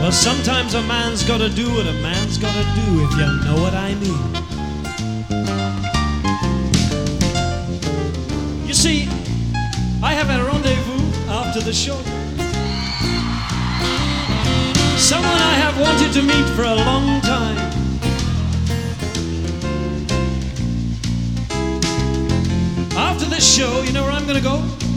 Well, sometimes a man's gotta do what a man's gotta do, if you know what I mean. You see, I have a rendezvous after the show. Someone I have wanted to meet for a long time. After this show, you know where I'm gonna go?